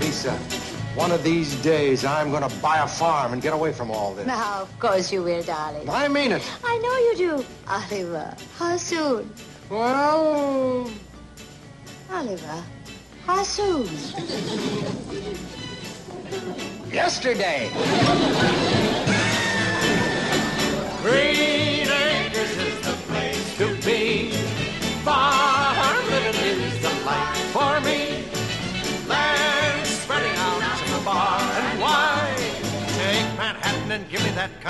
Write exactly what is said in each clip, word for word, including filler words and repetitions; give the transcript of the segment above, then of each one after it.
Lisa, one of these days I'm going to buy a farm and get away from all this. Now, of course you will, darling. I mean it. I know you do. Oliver, how soon? Well... Oliver, how soon? Yesterday. Green Acres is the place to be. Farm living is the life for me. Land spreading out to far and wide. Take Manhattan and give me that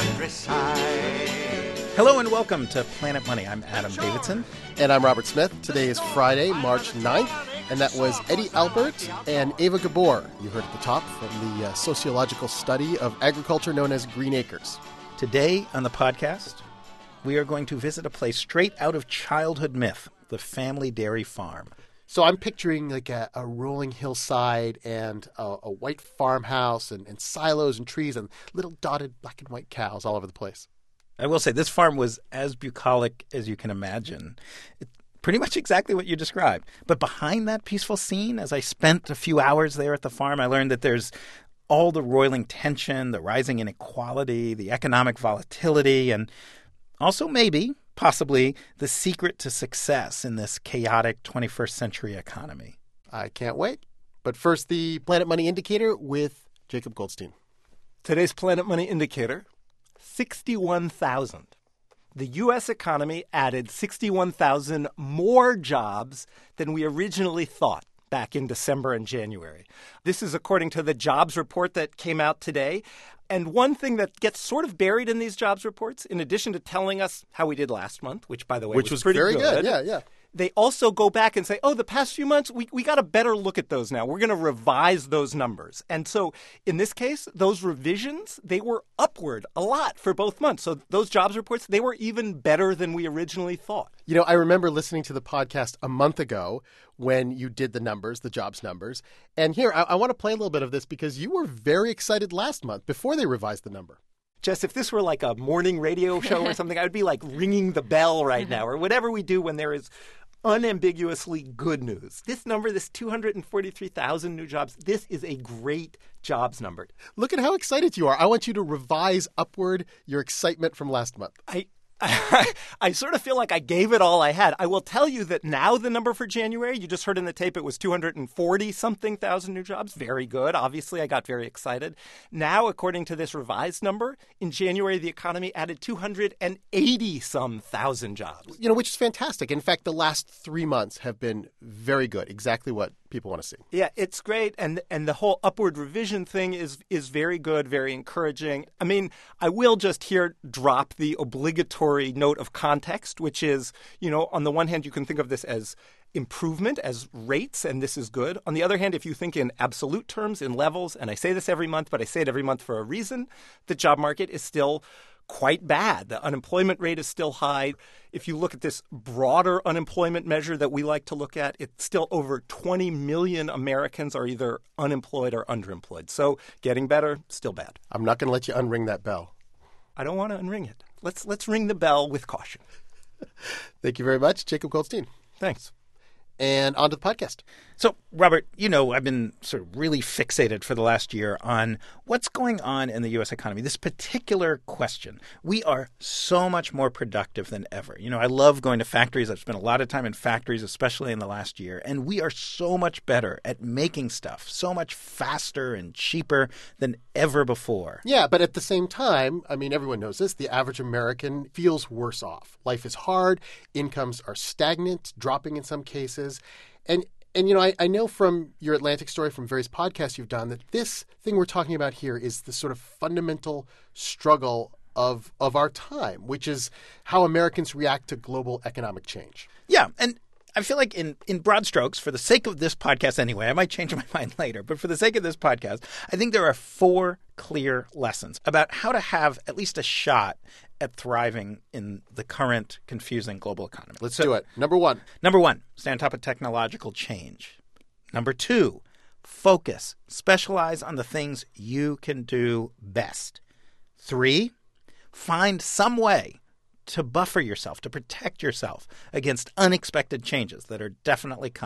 countryside. Hello and welcome to Planet Money. I'm Adam Davidson. And I'm Robert Smith. Today is Friday, March ninth, and that was Eddie Albert and Eva Gabor. You heard at the top from the uh, sociological study of agriculture known as Green Acres. Today on the podcast, we are going to visit a place straight out of childhood myth, the family dairy farm. So I'm picturing like a, a rolling hillside and a, a white farmhouse and, and silos and trees and little dotted black and white cows all over the place. I will say this farm was as bucolic as you can imagine. It's pretty much exactly what you described. But behind that peaceful scene, as I spent a few hours there at the farm, I learned that there's all the roiling tension, the rising inequality, the economic volatility, and also maybe, possibly, the secret to success in this chaotic twenty-first century economy. I can't wait. But first, the Planet Money Indicator with Jacob Goldstein. Today's Planet Money Indicator, sixty-one thousand. The U S economy added sixty-one thousand more jobs than we originally thought back in December and January. This is according to the jobs report that came out today. And one thing that gets sort of buried in these jobs reports, in addition to telling us how we did last month, which, by the way, which was, was pretty very good. good. Yeah, yeah. They also go back and say, oh, the past few months, we, we got a better look at those now. We're going to revise those numbers. And so in this case, those revisions, they were upward a lot for both months. So those jobs reports, they were even better than we originally thought. You know, I remember listening to the podcast a month ago when you did the numbers, the jobs numbers. And here, I, I want to play a little bit of this because you were very excited last month before they revised the number. Jess, if this were like a morning radio show or something, I would be like ringing the bell right now, or whatever we do when there is unambiguously good news. This number, this two hundred forty-three thousand new jobs, this is a great jobs number. Look at how excited you are. I want you to revise upward your excitement from last month. I I, I sort of feel like I gave it all I had. I will tell you that now the number for January, you just heard in the tape, it was two hundred forty something thousand new jobs. Very good. Obviously, I got very excited. Now, according to this revised number, in January, the economy added two hundred eighty some thousand jobs. You know, which is fantastic. In fact, the last three months have been very good. Exactly what people want to see. Yeah, it's great. And and the whole upward revision thing is is very good, very encouraging. I mean, I will just here drop the obligatory note of context, which is, you know, on the one hand, you can think of this as improvement, as rates, and this is good. On the other hand, if you think in absolute terms, in levels, and I say this every month, but I say it every month for a reason, the job market is still quite bad. The unemployment rate is still high. If you look at this broader unemployment measure that we like to look at, it's still over twenty million Americans are either unemployed or underemployed. So getting better, still bad. I'm not going to let you unring that bell. I don't want to unring it. Let's let's ring the bell with caution. Thank you very much, Jacob Goldstein. Thanks. And on to the podcast. So, Robert, you know, I've been sort of really fixated for the last year on what's going on in the U S economy. This particular question. We are so much more productive than ever. You know, I love going to factories. I've spent a lot of time in factories, especially in the last year. And we are so much better at making stuff, so much faster and cheaper than ever before. Yeah, but at the same time, I mean, everyone knows this, the average American feels worse off. Life is hard. Incomes are stagnant, dropping in some cases. And, and you know, I, I know from your Atlantic story, from various podcasts you've done, that this thing we're talking about here is the sort of fundamental struggle of of our time, which is how Americans react to global economic change. Yeah, and I feel like in, in broad strokes, for the sake of this podcast anyway, I might change my mind later, but for the sake of this podcast, I think there are four clear lessons about how to have at least a shot at thriving in the current confusing global economy. Let's so, do it. Number one. Number one, stay on top of technological change. Number two, focus. Specialize on the things you can do best. Three, find some way to buffer yourself, to protect yourself against unexpected changes that are definitely coming.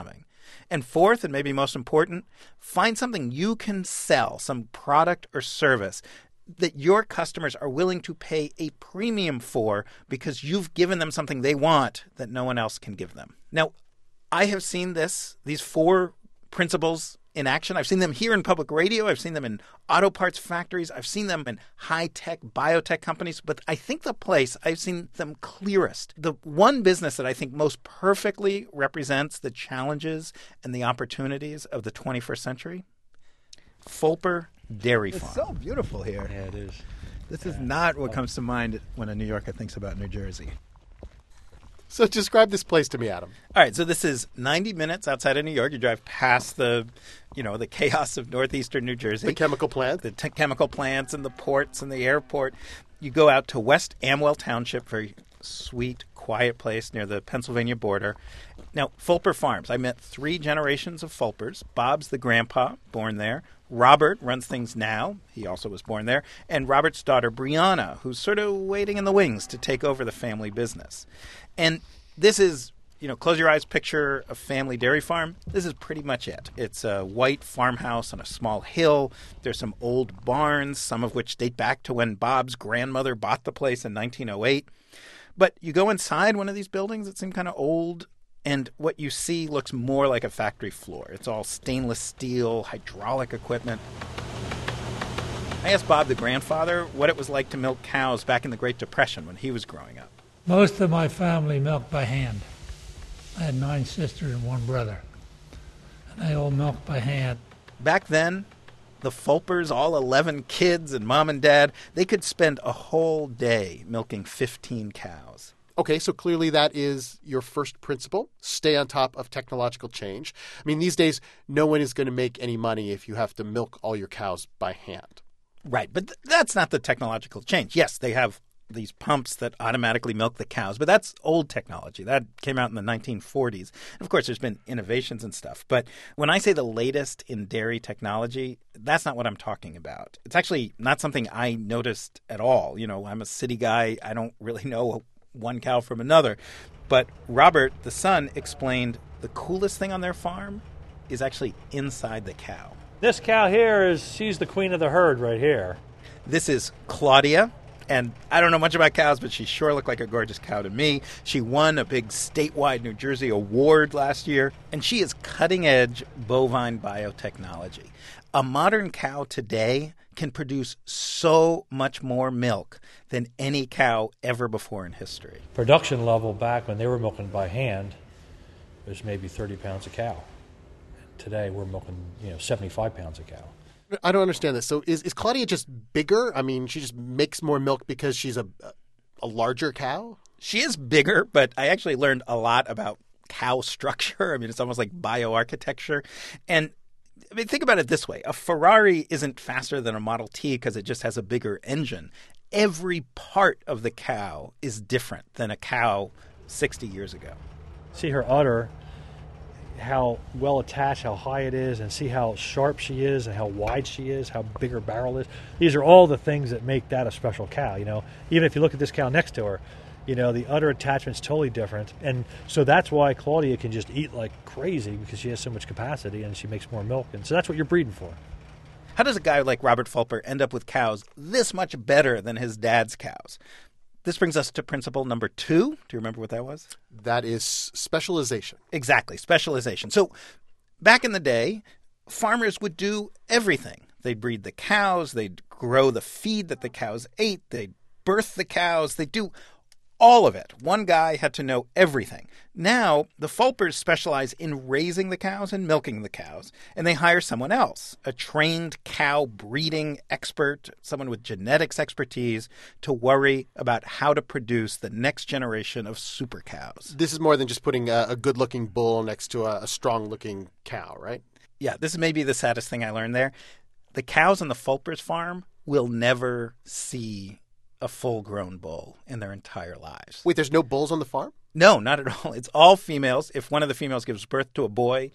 And fourth, and maybe most important, find something you can sell, some product or service that your customers are willing to pay a premium for because you've given them something they want that no one else can give them. Now, I have seen this, these four principles in action. I've seen them here in public radio. I've seen them in auto parts factories. I've seen them in high-tech biotech companies. But I think the place I've seen them clearest, the one business that I think most perfectly represents the challenges and the opportunities of the twenty-first century, Fulper Dairy Farm. It's so beautiful here. Yeah, it is. This is not what comes to mind when a New Yorker thinks about New Jersey. So describe this place to me, Adam. All right, so this is ninety minutes outside of New York. You drive past the, you know, the chaos of northeastern New Jersey. The chemical plant. The t- chemical plants and the ports and the airport. You go out to West Amwell Township, very sweet, quiet place near the Pennsylvania border. Now, Fulper Farms. I met three generations of Fulpers. Bob's the grandpa, born there. Robert runs things now. He also was born there. And Robert's daughter, Brianna, who's sort of waiting in the wings to take over the family business. And this is, you know, close your eyes, picture a family dairy farm. This is pretty much it. It's a white farmhouse on a small hill. There's some old barns, some of which date back to when Bob's grandmother bought the place in nineteen oh eight. But you go inside one of these buildings that seem kind of old, and what you see looks more like a factory floor. It's all stainless steel, hydraulic equipment. I asked Bob, the grandfather, what it was like to milk cows back in the Great Depression when he was growing up. Most of my family milked by hand. I had nine sisters and one brother, and they all milked by hand. Back then, the Fulpers, all eleven kids and mom and dad, they could spend a whole day milking fifteen cows. Okay, so clearly that is your first principle. Stay on top of technological change. I mean, these days, no one is going to make any money if you have to milk all your cows by hand. Right, but th- that's not the technological change. Yes, they have these pumps that automatically milk the cows, but that's old technology. That came out in the nineteen forties. And of course, there's been innovations and stuff. But when I say the latest in dairy technology, that's not what I'm talking about. It's actually not something I noticed at all. You know, I'm a city guy. I don't really know one cow from another. But Robert, the son, explained the coolest thing on their farm is actually inside the cow. This cow here is, she's the queen of the herd right here. This is Claudia. And I don't know much about cows, but she sure looked like a gorgeous cow to me. She won a big statewide New Jersey award last year, and she is cutting-edge bovine biotechnology. A modern cow today can produce so much more milk than any cow ever before in history. Production level back when they were milking by hand was maybe thirty pounds a cow. Today we're milking, you know, seventy-five pounds a cow. I don't understand this. So is, is Claudia just bigger? I mean, she just makes more milk because she's a a larger cow? She is bigger, but I actually learned a lot about cow structure. I mean, it's almost like bioarchitecture. And I mean, think about it this way. A Ferrari isn't faster than a Model T because it just has a bigger engine. Every part of the cow is different than a cow sixty years ago. See her udder, how well attached, how high it is, and see how sharp she is and how wide she is, how big her barrel is. These are all the things that make that a special cow, you know. Even if you look at this cow next to her, you know, the udder attachment's totally different. And so that's why Claudia can just eat like crazy, because she has so much capacity and she makes more milk. And so that's what you're breeding for. How does a guy like Robert Fulper end up with cows this much better than his dad's cows? This brings us to principle number two. Do you remember what that was? That is specialization. Exactly, specialization. So back in the day, farmers would do everything. They'd breed the cows, they'd grow the feed that the cows ate, they'd birth the cows, they'd do all of it. One guy had to know everything. Now, the Fulpers specialize in raising the cows and milking the cows, and they hire someone else, a trained cow breeding expert, someone with genetics expertise, to worry about how to produce the next generation of super cows. This is more than just putting a, a good-looking bull next to a, a strong-looking cow, right? Yeah, this is maybe the saddest thing I learned there. The cows on the Fulpers farm will never see a full-grown bull in their entire lives. Wait, there's no bulls on the farm? No, not at all. It's all females. If one of the females gives birth to a boy,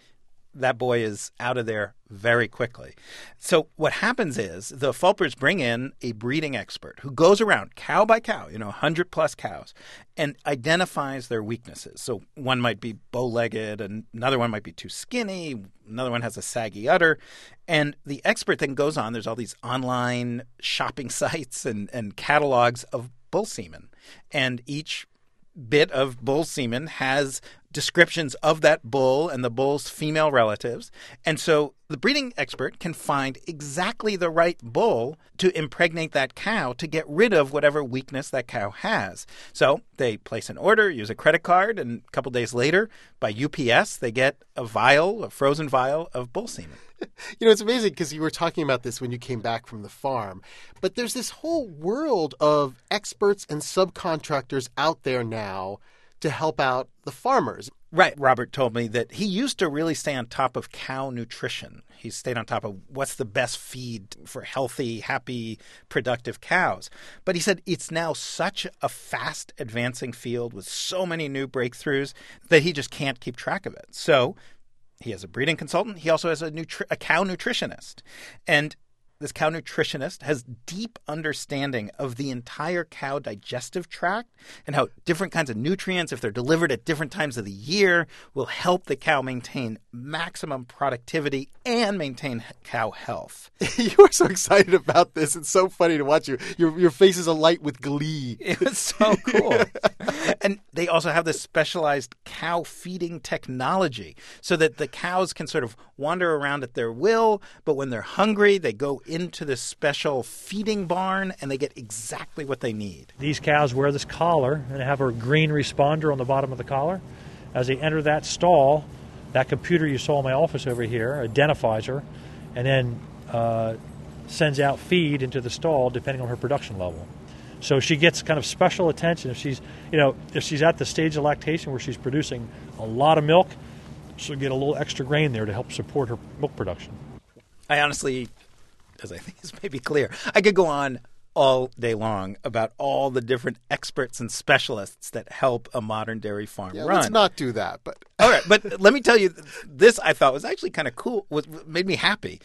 that boy is out of there very quickly. So what happens is the Fulpers bring in a breeding expert who goes around cow by cow, you know, one hundred plus cows, and identifies their weaknesses. So one might be bow-legged, and another one might be too skinny, another one has a saggy udder. And the expert then goes on, there's all these online shopping sites and, and catalogs of bull semen. And each bit of bull semen has descriptions of that bull and the bull's female relatives. And so the breeding expert can find exactly the right bull to impregnate that cow to get rid of whatever weakness that cow has. So they place an order, use a credit card, and a couple days later, by U P S, they get a vial, a frozen vial of bull semen. You know, it's amazing because you were talking about this when you came back from the farm. But there's this whole world of experts and subcontractors out there now to help out the farmers. Right. Robert told me that he used to really stay on top of cow nutrition. He stayed on top of what's the best feed for healthy, happy, productive cows. But he said it's now such a fast advancing field with so many new breakthroughs that he just can't keep track of it. So he has a breeding consultant. He also has a, nutri- a cow nutritionist. And this cow nutritionist has deep understanding of the entire cow digestive tract and how different kinds of nutrients, if they're delivered at different times of the year, will help the cow maintain maximum productivity and maintain cow health. You are so excited about this. It's so funny to watch you. Your, your face is alight with glee. It was so cool. And they also have this specialized cow feeding technology so that the cows can sort of wander around at their will, but when they're hungry, they go into this special feeding barn and they get exactly what they need. These cows wear this collar and have a green responder on the bottom of the collar. As they enter that stall, that computer you saw in my office over here identifies her and then uh, sends out feed into the stall depending on her production level. So she gets kind of special attention if she's, you know, if she's at the stage of lactation where she's producing a lot of milk, she'll get a little extra grain there to help support her milk production. I honestly, as I think is maybe clear, I could go on all day long about all the different experts and specialists that help a modern dairy farm yeah, run. Let's not do that. But all right, but let me tell you, this I thought was actually kind of cool. Was made me happy.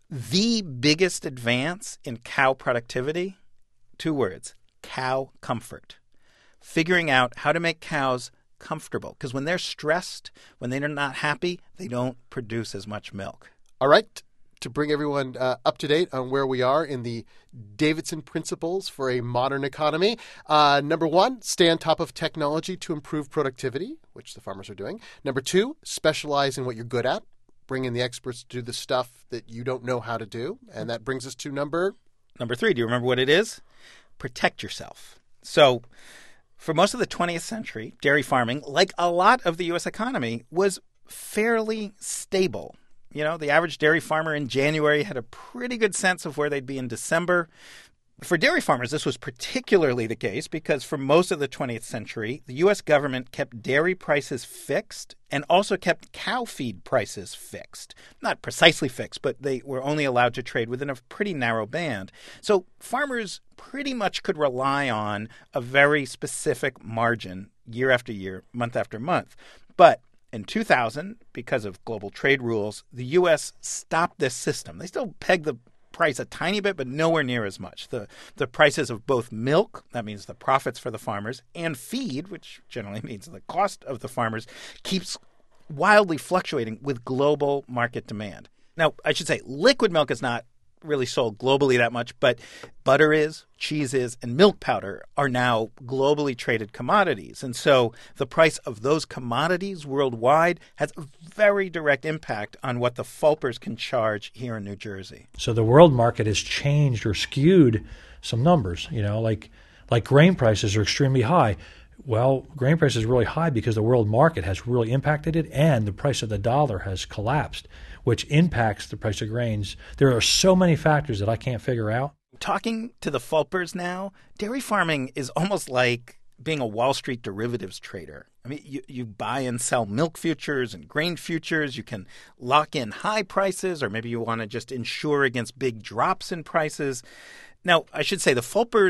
The biggest advance in cow productivity, two words: cow comfort. Figuring out how to make cows comfortable, because when they're stressed, when they're not happy, they don't produce as much milk. All right. To bring everyone uh, up to date on where we are in the Davidson Principles for a Modern Economy. Uh, number one, stay on top of technology to improve productivity, which the farmers are doing. Number two, specialize in what you're good at. Bring in the experts to do the stuff that you don't know how to do. And that brings us to number... Number three, do you remember what it is? Protect yourself. So for most of the twentieth century, dairy farming, like a lot of the U S economy, was fairly stable. You know, the average dairy farmer in January had a pretty good sense of where they'd be in December. For dairy farmers, this was particularly the case because for most of the twentieth century, the U S government kept dairy prices fixed and also kept cow feed prices fixed. Not precisely fixed, but they were only allowed to trade within a pretty narrow band. So farmers pretty much could rely on a very specific margin year after year, month after month. But in two thousand, because of global trade rules, the U S stopped this system. They still pegged the price a tiny bit, but nowhere near as much. The the prices of both milk, that means the profits for the farmers, and feed, which generally means the cost of the farmers, keeps wildly fluctuating with global market demand. Now, I should say liquid milk is not really sold globally that much, but butter is, cheese is, and milk powder are now globally traded commodities. And so the price of those commodities worldwide has a very direct impact on what the Fulpers can charge here in New Jersey. So the world market has changed or skewed some numbers, you know, like like grain prices are extremely high. Well, grain price is really high because the world market has really impacted it and the price of the dollar has collapsed, which impacts the price of grains. There are so many factors that I can't figure out. Talking to the Fulpers now, dairy farming is almost like being a Wall Street derivatives trader. I mean, you, you buy and sell milk futures and grain futures. You can lock in high prices, or maybe you want to just insure against big drops in prices. Now, I should say the Fulpers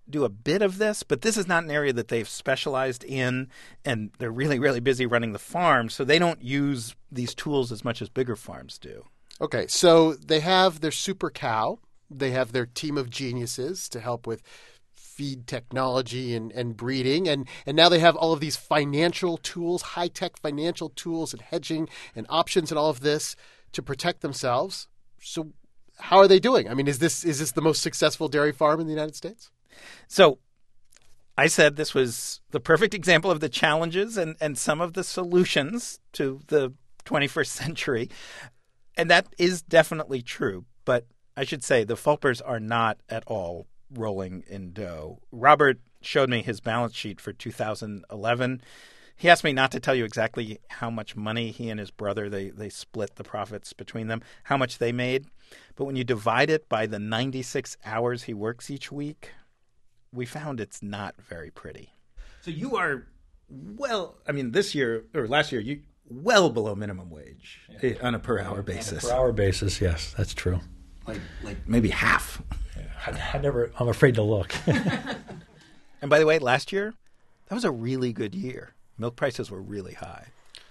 do a bit of this, but this is not an area that they've specialized in, and they're really, really busy running the farm, so they don't use these tools as much as bigger farms do. Okay, so they have their super cow. They have their team of geniuses to help with feed technology and, and breeding. And, and now they have all of these financial tools, high-tech financial tools and hedging and options and all of this to protect themselves. So how are they doing? I mean, is this is this the most successful dairy farm in the United States? So I said this was the perfect example of the challenges and, and some of the solutions to the twenty-first century. And that is definitely true. But I should say the Fulpers are not at all rolling in dough. Robert showed me his balance sheet for two thousand eleven. He asked me not to tell you exactly how much money he and his brother, they, they split the profits between them, how much they made. But when you divide it by the ninety-six hours he works each week, we found it's not very pretty. So you are well, I mean, this year or last year, you well below minimum wage yeah. on a per hour basis. On a per hour basis, yes, that's true. Like, like maybe half. Yeah, I, I never. I'm afraid to look. And by the way, last year, that was a really good year. Milk prices were really high.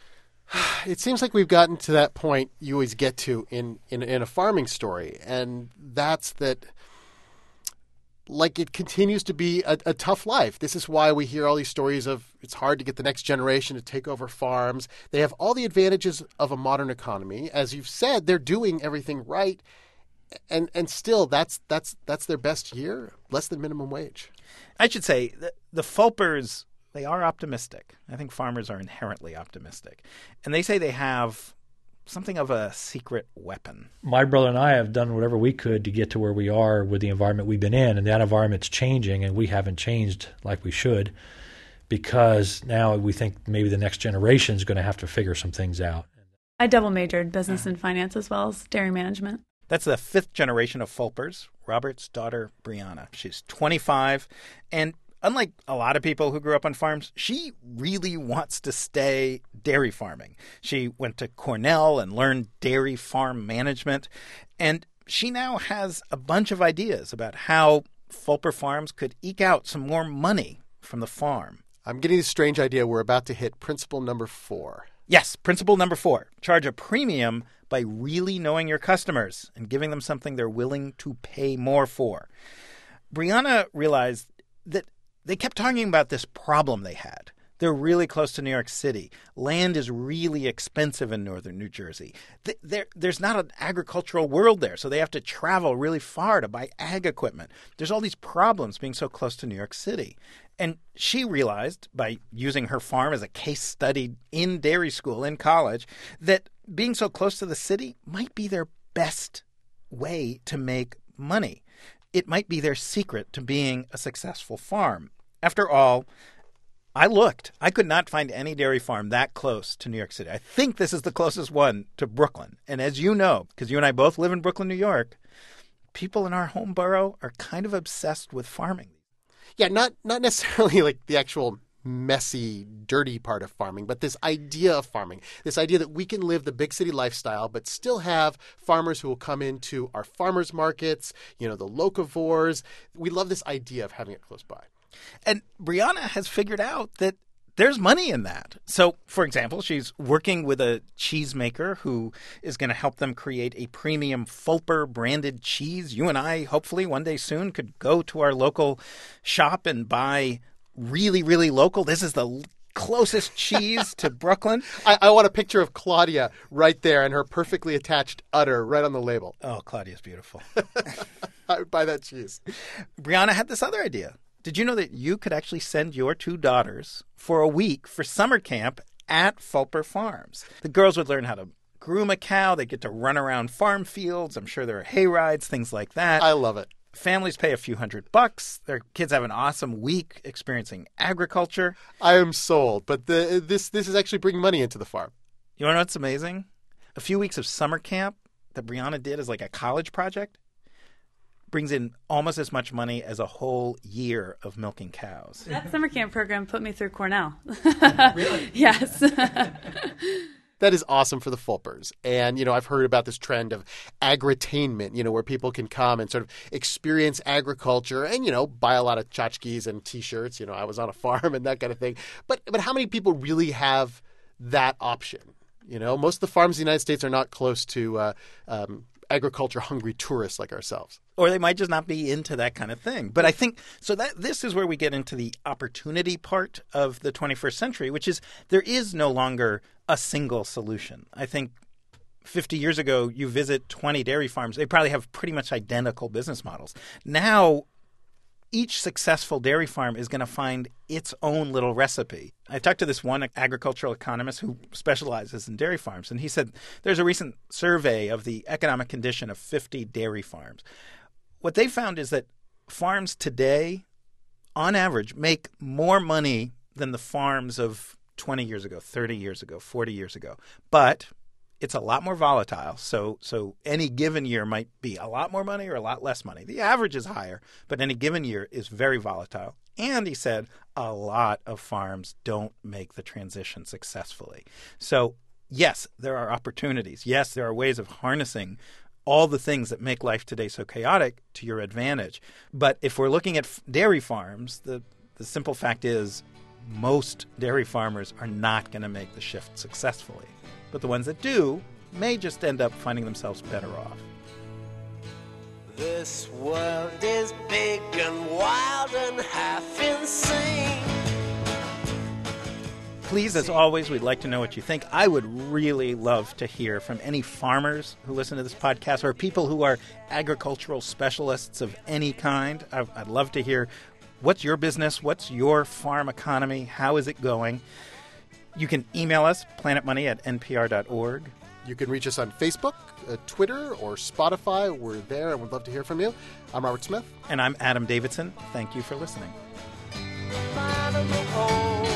It seems like we've gotten to that point you always get to in, in, in a farming story, and that's that, like, it continues to be a, a tough life. This is why we hear all these stories of it's hard to get the next generation to take over farms. They have all the advantages of a modern economy. As you've said, they're doing everything right. And and still, that's that's that's their best year, less than minimum wage. I should say the, the Fulpers, they are optimistic. I think farmers are inherently optimistic. And they say they have something of a secret weapon. My brother and I have done whatever we could to get to where we are with the environment we've been in. And that environment's changing, and we haven't changed like we should because now we think maybe the next generation is going to have to figure some things out. I double majored business and finance as well as dairy management. That's the fifth generation of Fulpers, Robert's daughter, Brianna. She's twenty-five, and unlike a lot of people who grew up on farms, she really wants to stay dairy farming. She went to Cornell and learned dairy farm management, and she now has a bunch of ideas about how Fulper farms could eke out some more money from the farm. I'm getting this strange idea. We're about to hit principle number four. Yes, principle number four. Charge a premium by really knowing your customers and giving them something they're willing to pay more for. Brianna realized that they kept talking about this problem they had. They're really close to New York City. Land is really expensive in northern New Jersey. There, there's not an agricultural world there, so they have to travel really far to buy ag equipment. There's all these problems being so close to New York City. And she realized, by using her farm as a case study in dairy school, in college, that being so close to the city might be their best way to make money. It might be their secret to being a successful farm. After all, I looked. I could not find any dairy farm that close to New York City. I think this is the closest one to Brooklyn. And as you know, because you and I both live in Brooklyn, New York, people in our home borough are kind of obsessed with farming. Yeah, not not necessarily like the actual messy, dirty part of farming, but this idea of farming, this idea that we can live the big city lifestyle, but still have farmers who will come into our farmers markets, you know, the locavores. We love this idea of having it close by. And Brianna has figured out that there's money in that. So, for example, she's working with a cheesemaker who is going to help them create a premium Fulper branded cheese. You and I, hopefully, one day soon could go to our local shop and buy really, really local. This is the closest cheese to Brooklyn. I, I want a picture of Claudia right there and her perfectly attached udder right on the label. Oh, Claudia's beautiful. I would buy that cheese. Brianna had this other idea. Did you know that you could actually send your two daughters for a week for summer camp at Fulper Farms? The girls would learn how to groom a cow. They get to run around farm fields. I'm sure there are hay rides, things like that. I love it. Families pay a few hundred bucks. Their kids have an awesome week experiencing agriculture. I am sold, but the, this this is actually bringing money into the farm. You want to know what's amazing? A few weeks of summer camp that Brianna did as like a college project brings in almost as much money as a whole year of milking cows. That summer camp program put me through Cornell. Really? Yes. That is awesome for the Fulpers. And, you know, I've heard about this trend of agritainment, you know, where people can come and sort of experience agriculture and, you know, buy a lot of tchotchkes and T-shirts. You know, I was on a farm and that kind of thing. But but how many people really have that option? You know, most of the farms in the United States are not close to uh, um, agriculture-hungry tourists like ourselves. Or they might just not be into that kind of thing. But I think so that this is where we get into the opportunity part of the twenty-first century, which is there is no longer a single solution. I think fifty years ago, you visit twenty dairy farms, they probably have pretty much identical business models. Now, each successful dairy farm is going to find its own little recipe. I talked to this one agricultural economist who specializes in dairy farms, and he said there's a recent survey of the economic condition of fifty dairy farms. What they found is that farms today, on average, make more money than the farms of twenty years ago, thirty years ago, forty years ago. But it's a lot more volatile. So so any given year might be a lot more money or a lot less money. The average is higher, but any given year is very volatile. And he said a lot of farms don't make the transition successfully. So yes, there are opportunities. Yes, there are ways of harnessing all the things that make life today so chaotic to your advantage. But if we're looking at f- dairy farms, the, the simple fact is most dairy farmers are not going to make the shift successfully. But the ones that do may just end up finding themselves better off. This world is big and wild and half insane. Please, as always, we'd like to know what you think. I would really love to hear from any farmers who listen to this podcast or people who are agricultural specialists of any kind. I'd love to hear what's your business, what's your farm economy, how is it going? You can email us, planetmoney at n p r dot org. You can reach us on Facebook, uh, Twitter, or Spotify. We're there and we'd love to hear from you. I'm Robert Smith. And I'm Adam Davidson. Thank you for listening. Find a home.